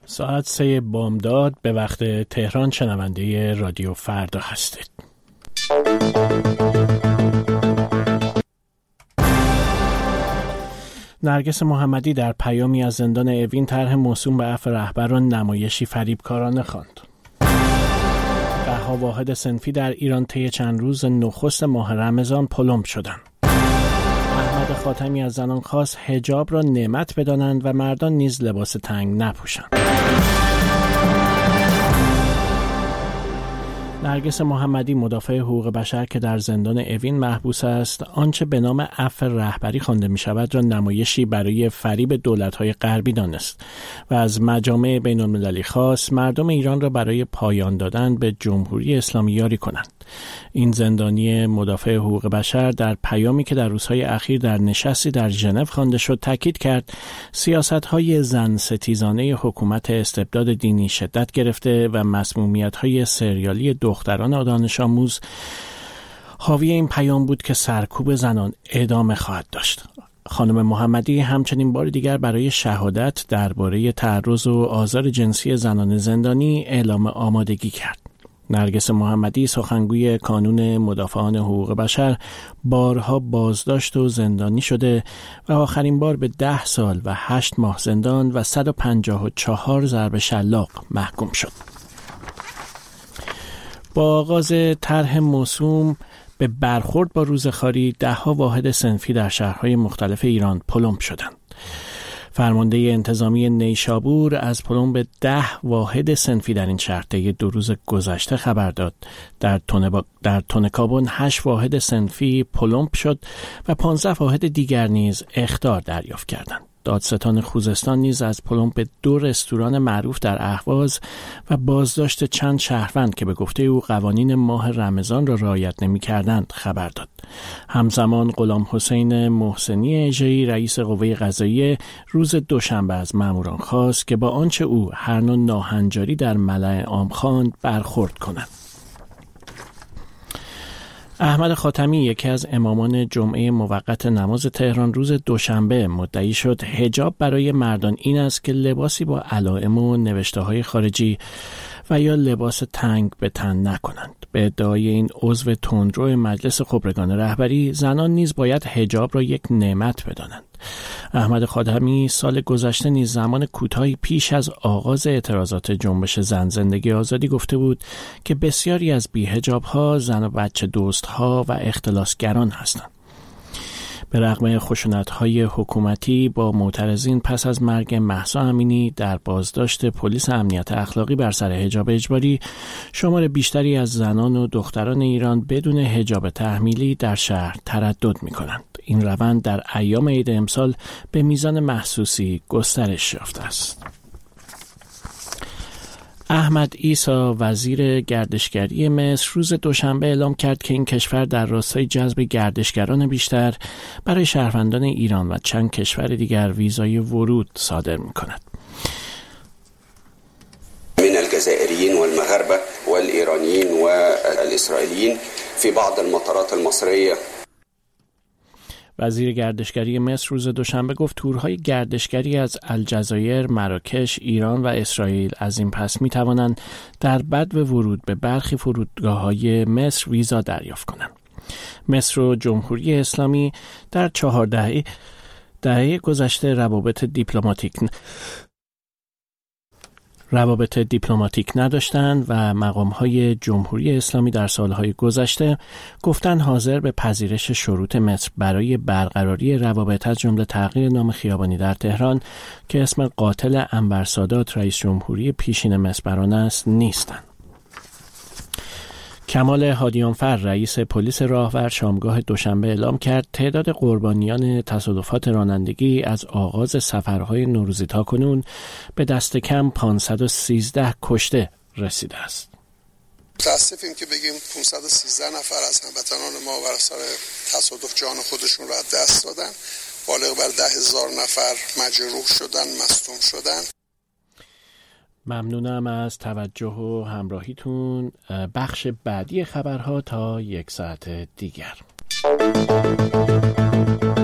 ساعت 3 بامداد به وقت تهران شنونده رادیو فردا هستید. نرگس محمدی در پیامی از زندان اوین طرح موسوم به عفو رهبر را نمایشی فریبکارانه خواند. ده‌ها واحد صنفی در ایران طی چند روز نخست ماه رمضان پلمب شدند. احمد خاتمی از زنان خواست حجاب را نعمت بدانند و مردان نیز لباس تنگ نپوشند. نرگس محمدی مدافع حقوق بشر که در زندان اوین محبوس است، آنچه به نام عفو رهبری خوانده می شود را نمایشی برای فریب دولت‌های غربی دانست و از مجامع بین‌المللی خواست مردم ایران را برای پایان دادن به جمهوری اسلامی یاری کنند. این زندانی مدافع حقوق بشر در پیامی که در روزهای اخیر در نشستی در ژنو خوانده شد تاکید کرد سیاست‌های زن ستیزانه حکومت استبداد دینی شدت گرفته و مسمومیت‌های سریالی دختران دانش آموز حاوی این پیام بود که سرکوب زنان ادامه خواهد داشت. خانم محمدی همچنین بار دیگر برای شهادت درباره تعرض و آزار جنسی زنان زندانی اعلام آمادگی کرد. نرگس محمدی سخنگوی کانون مدافعان حقوق بشر بارها بازداشت و زندانی شده و آخرین بار به 10 سال و 8 ماه زندان و 154 ضرب شلاق محکوم شد. با آغاز طرح موسوم به برخورد با روزخواری، 10 واحد صنفی در شهرهای مختلف ایران پلمب شدند. فرمانده انتظامی نیشابور از پلمب 10 واحد صنفی در این شهر طی 2 روز گذشته خبر داد. در تونکابون 8 واحد صنفی پلمب شد و 15 واحد دیگر نیز اخطار دریافت کردند. دادستان خوزستان نیز از پلمب 2 رستوران معروف در اهواز و بازداشت چند شهروند که به گفته او قوانین ماه رمضان را رعایت نمی‌کردند خبر داد. همزمان غلام حسین محسنی اژه‌ای رئیس قوه قضاییه روز دوشنبه از ماموران خواست که با آنچه او هر نوع ناهنجاری در ملأ عام خواند برخورد کنند. احمد خاتمی یکی از امامان جمعه موقت نماز تهران روز دوشنبه مدعی شد حجاب برای مردان این است که لباسی با علائم و نوشته‌های خارجی و یا لباس تنگ به تن نکنند. به ادعای این عضو تندرو مجلس خبرگان رهبری، زنان نیز باید حجاب را یک نعمت بدانند. احمد خاتمی سال گذشته نیز زمان کوتاهی پیش از آغاز اعتراضات جنبش زن زندگی آزادی گفته بود که بسیاری از بی‌حجاب‌ها زن و بچه دوست‌ها و اختلاسگران هستند. به رغم خشونت‌های حکومتی با معترضین پس از مرگ مهسا امینی در بازداشت پلیس امنیت اخلاقی بر سر حجاب اجباری، شمار بیشتری از زنان و دختران ایران بدون حجاب تحمیلی در شهر تردد می‌کنند. این روند در ایام عید امسال به میزان محسوسی گسترش یافته است. احمد عیسی وزیر گردشگری مصر روز دوشنبه اعلام کرد که این کشور در راستای جذب گردشگران بیشتر برای شهروندان ایران و چند کشور دیگر ویزای ورود صادر می‌کند. من الجزائريين والمغاربه والإيرانيين والإسرائيليين في بعض المطارات المصرية. وزیر گردشگری مصر روز دوشنبه گفت تورهای گردشگری از الجزایر، مراکش، ایران و اسرائیل از این پس می توانند در بدو ورود به برخی فرودگاه‌های مصر ویزا دریافت کنند. مصر و جمهوری اسلامی در 4 دهه گذشته روابط دیپلماتیک نداشتند و مقام‌های جمهوری اسلامی در سالهای گذشته گفتند حاضر به پذیرش شروط مصر برای برقراری روابط از جمله تغییر نام خیابانی در تهران که اسم قاتل انور سادات رئیس جمهوری پیشین مصر بر آن است نیستند. کمال هادیانفر رئیس پلیس راهور شامگاه دوشنبه اعلام کرد تعداد قربانیان تصادفات رانندگی از آغاز سفرهای نوروزی تا کنون به دست کم 513 کشته رسیده است. متاسفیم که بگیم 513 نفر از هموطنان ما بر اثر تصادف جان خودشون را از دست دادن، بالغ بر 10,000 نفر مجروح شدن، مصدوم شدن. ممنونم از توجه و همراهیتون. بخش بعدی خبرها تا 1 ساعت دیگر.